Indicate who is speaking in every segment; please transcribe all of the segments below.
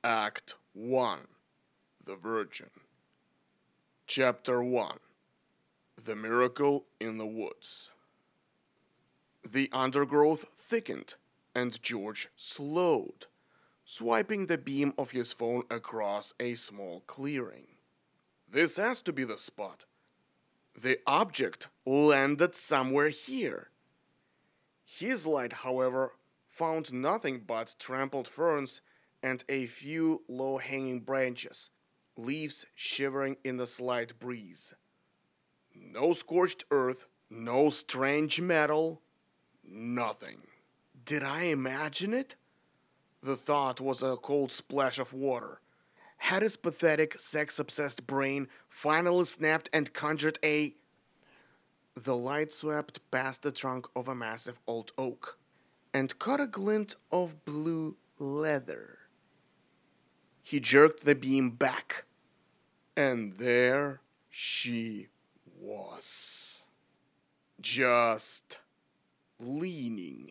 Speaker 1: Act 1. The Virgin. Chapter 1. The Miracle in the Woods. The undergrowth thickened, and George slowed, swiping the beam of his phone across a small clearing. This has to be the spot. The object landed somewhere here. His light, however, found nothing but trampled ferns and a few low-hanging branches, leaves shivering in the slight breeze. No scorched earth, no strange metal, nothing. Did I imagine it? The thought was a cold splash of water. Had his pathetic, sex-obsessed brain finally snapped and conjured a... The light swept past the trunk of a massive old oak and caught a glint of blue leather. He jerked the beam back, and there she was. Just leaning,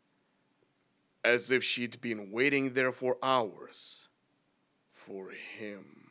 Speaker 1: as if she'd been waiting there for hours. For him.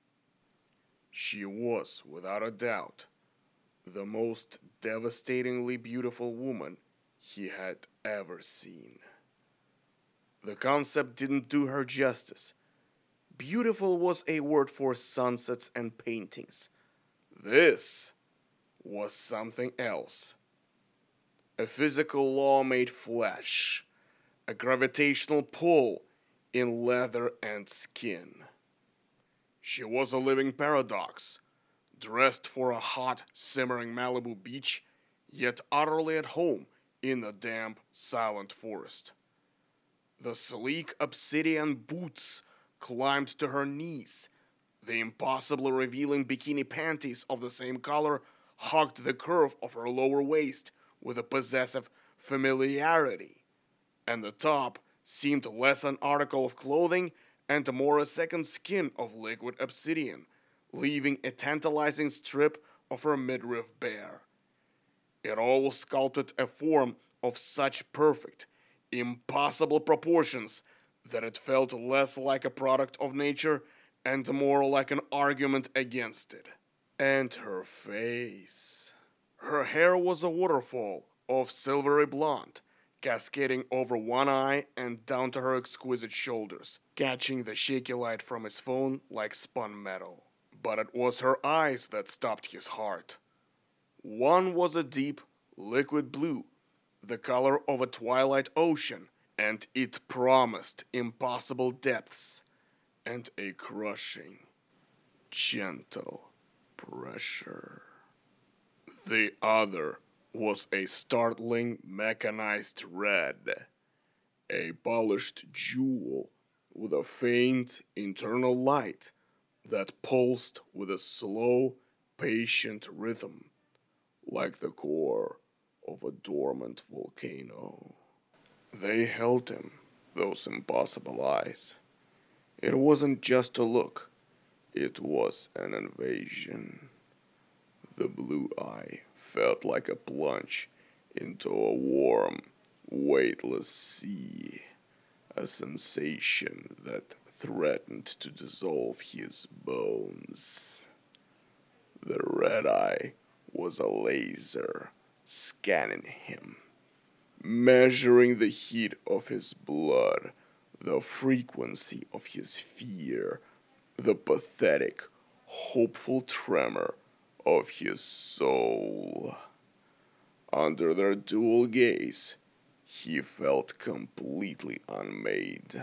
Speaker 1: She was, without a doubt, the most devastatingly beautiful woman he had ever seen. The concept didn't do her justice. Beautiful was a word for sunsets and paintings. This was something else. A physical law made flesh. A gravitational pull in leather and skin. She was a living paradox, dressed for a hot, simmering Malibu beach, yet utterly at home in the damp, silent forest. The sleek obsidian boots climbed to her knees. The impossibly revealing bikini panties of the same color hugged the curve of her lower waist with a possessive familiarity, and the top seemed less an article of clothing and more a second skin of liquid obsidian, leaving a tantalizing strip of her midriff bare. It all sculpted a form of such perfect, impossible proportions that it felt less like a product of nature and more like an argument against it. And her face. Her hair was a waterfall of silvery blonde, cascading over one eye and down to her exquisite shoulders, catching the shaky light from his phone like spun metal. But it was her eyes that stopped his heart. One was a deep, liquid blue, the color of a twilight ocean, and it promised impossible depths and a crushing, gentle pressure. The other was a startling mechanized red, a polished jewel with a faint internal light that pulsed with a slow, patient rhythm, like the core of a dormant volcano. They held him, those impossible eyes. It wasn't just a look, it was an invasion. The blue eye felt like a plunge into a warm, weightless sea, a sensation that threatened to dissolve his bones. The red eye was a laser scanning him, measuring the heat of his blood, the frequency of his fear, the pathetic, hopeful tremor of his soul. Under their dual gaze, he felt completely unmade.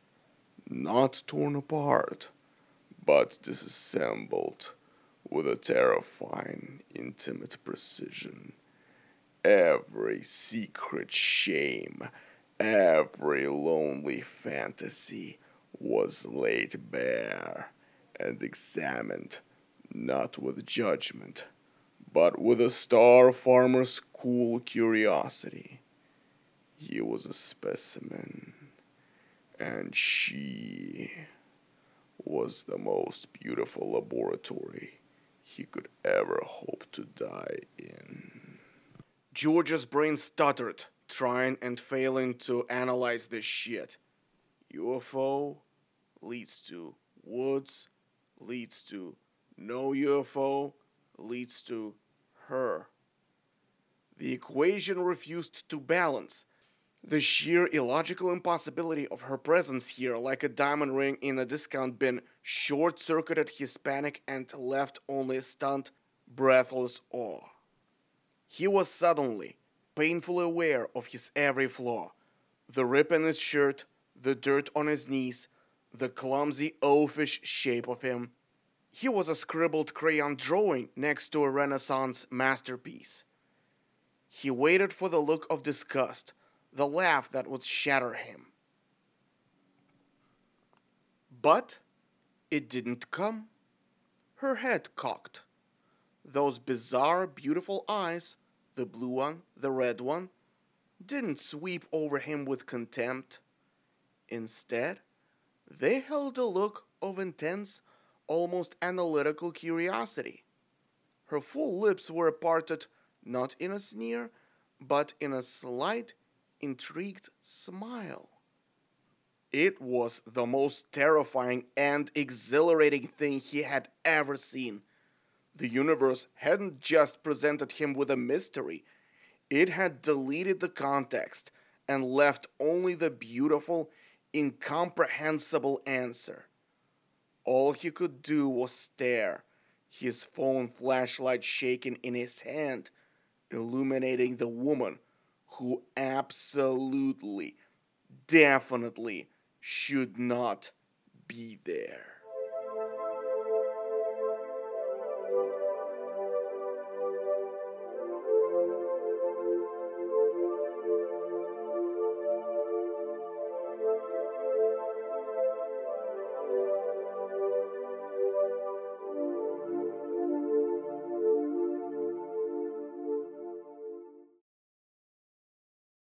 Speaker 1: Not torn apart, but disassembled with a terrifying, intimate precision. Every secret shame, every lonely fantasy was laid bare and examined, not with judgment, but with a star farmer's cool curiosity. He was a specimen, and she was the most beautiful laboratory he could ever hope to die in. George's brain stuttered, trying and failing to analyze this shit. UFO? leads to woods, leads to no UFO, leads to her. The equation refused to balance. The sheer illogical impossibility of her presence here, like a diamond ring in a discount bin, short circuited his panic and left only stunned, breathless awe. He was suddenly, painfully aware of his every flaw: the rip in his shirt, the dirt on his knees, the clumsy oafish shape of him. He was a scribbled crayon drawing next to a Renaissance masterpiece. He waited for the look of disgust, the laugh that would shatter him. But it didn't come. Her head cocked. Those bizarre, beautiful eyes, the blue one, the red one, didn't sweep over him with contempt. Instead, they held a look of intense, almost analytical curiosity. Her full lips were parted not in a sneer, but in a slight, intrigued smile. It was the most terrifying and exhilarating thing he had ever seen. The universe hadn't just presented him with a mystery, it had deleted the context and left only the beautiful, incomprehensible answer. All he could do was stare, his phone flashlight shaking in his hand, illuminating the woman who absolutely, definitely should not be there.